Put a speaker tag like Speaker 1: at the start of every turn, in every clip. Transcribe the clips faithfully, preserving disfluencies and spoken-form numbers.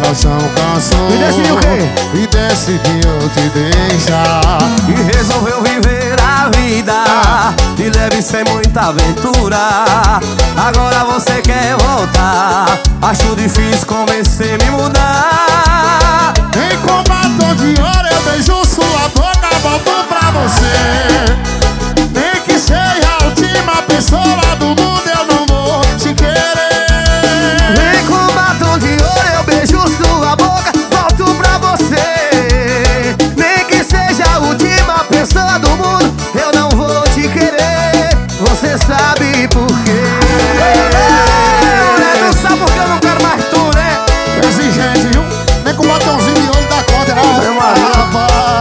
Speaker 1: coração cansou
Speaker 2: E decidiu o quê?
Speaker 1: E decidiu te deixar.
Speaker 3: E resolveu viver a vida de leve sem muita aventura. Agora você quer voltar. Acho difícil convencer me mudar.
Speaker 1: Nem com batom de ouro eu beijo sua boca, volto pra você. Nem que seja a última pessoa do mundo, eu não vou te querer.
Speaker 3: Nem com batom de ouro eu beijo sua boca, volto pra você. Nem que seja a última pessoa do mundo, eu não vou te querer. Você sabe por quê? Não sabe porque eu não quero mais tu, né?
Speaker 1: Exigente, viu? Nem com batomzinho de olho da corda, era uma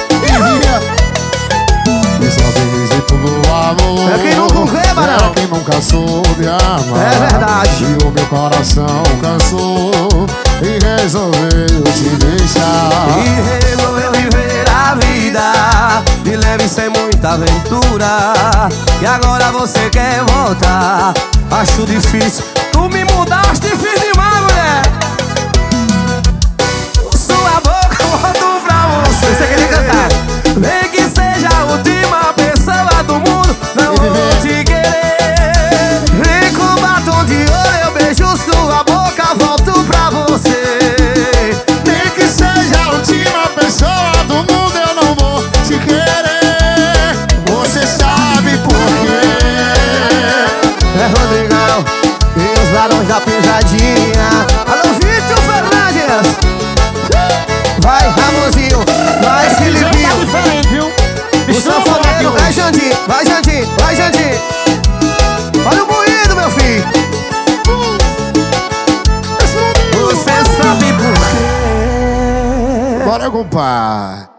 Speaker 1: Dessa vez e tudo amor.
Speaker 3: É quem nunca vê, Barão.
Speaker 1: É quem nunca soube amar.
Speaker 3: É verdade.
Speaker 1: E o meu coração cansou e resolveu te deixar.
Speaker 3: E resolveu viver a vida de leve sem muita aventura. E agora você quer voltar. Acho difícil, tu me mudaste, difícil demais, mulher. Sua boca volto pra você.
Speaker 2: Você queria cantar?
Speaker 3: Nem que seja a última pessoa do mundo, não vou te querer. Nem com batom de ouro eu beijo sua boca, volto pra você.
Speaker 1: Nem que seja a última pessoa do mundo, eu não vou te querer. Você sabe por quê?
Speaker 3: É Rodrigão e os barões da pisadinha. Alô, Vitor Fernandes. Vai, Ramonzinho. Vai, Filipinho.
Speaker 1: Tá diferente, viu?
Speaker 3: O sanfoneiro. Vai, Jandir. Vai, Jandir. Vai, Jandir. Olha o moído, meu filho. Você sabe por quê?
Speaker 1: Bora, compadre.